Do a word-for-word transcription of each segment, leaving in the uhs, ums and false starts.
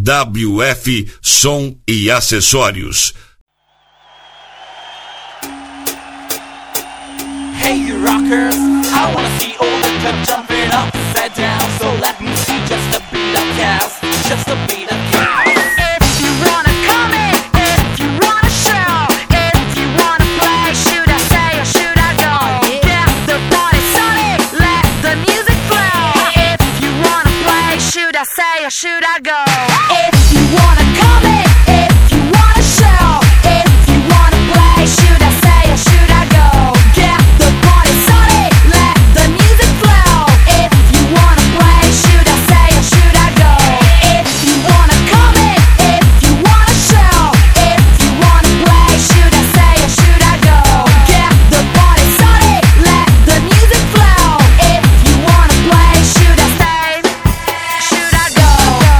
W F Som e Acessórios. Hey you rockers, I wanna see all the club jumping upside down. So let me see just a beat of chaos, just a beat of chaos. If you wanna come in, if you wanna show, if you wanna play, should I stay or should I go? Get the party started, let the music flow. If you wanna play, should I stay or should I go? If you wanna come in, if you wanna show, if you wanna play, should I stay or should I go? Get the party started, let the music flow. If you wanna play, should I stay or should I go? If you wanna come in, if you wanna show, if you wanna play, should I stay or should I go? Get the party started, let the music flow. If you wanna play, should I stay? Should I go?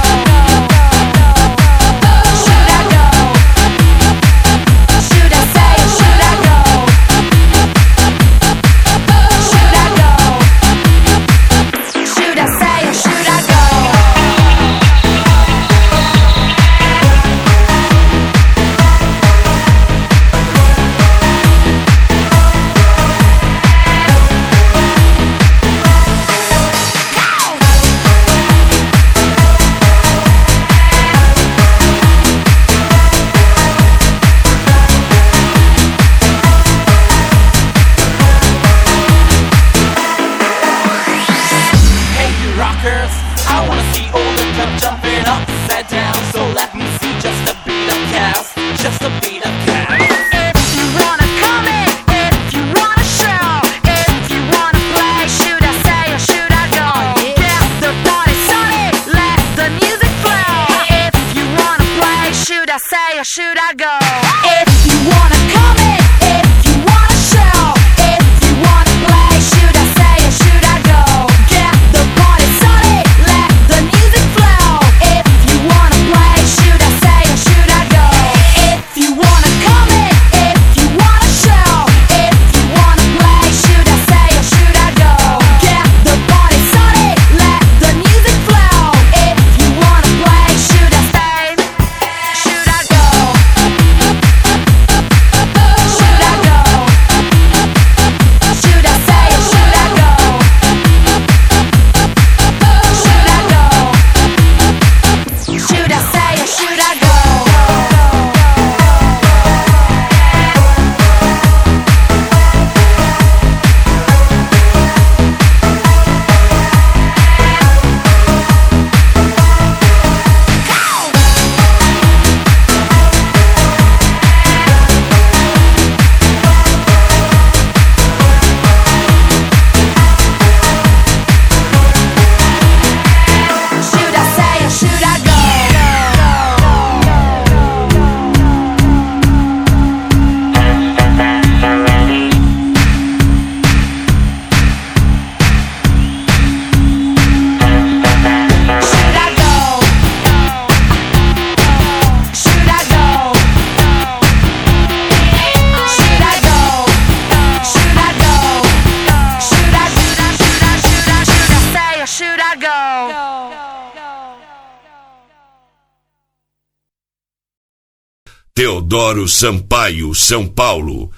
Should I go? Should I stay or should I go? Should I go? Should I stay or should I go? Hey you rockers, I wanna see all the club jumping upside down. So let me see just a beat of chaos, just a beat of chaos. If you wanna come in, if you wanna show, if you wanna play, should I stay or should I go? Get the party started, let the music flow. If you wanna play, should I stay or should I go? If you wanna come in, if you wanna show, if you wanna play, should I stay or should I go? Get the party started, let the music flow. If you wanna play, should I stay or should I go? If you wanna come in, if you wanna show, if you wanna play, should I stay or should I go? Get the party started, let the music flow. If you wanna play, should I stay? Should I go? Should I go? Should I stay or should I go? Should I go? Should I stay or should I go? Should I stay or should I go? Should I go? Should I go? Should I go? Should I go? Should I, should I, should I, should I, should I stay or should I go? Teodoro Sampaio, São Paulo.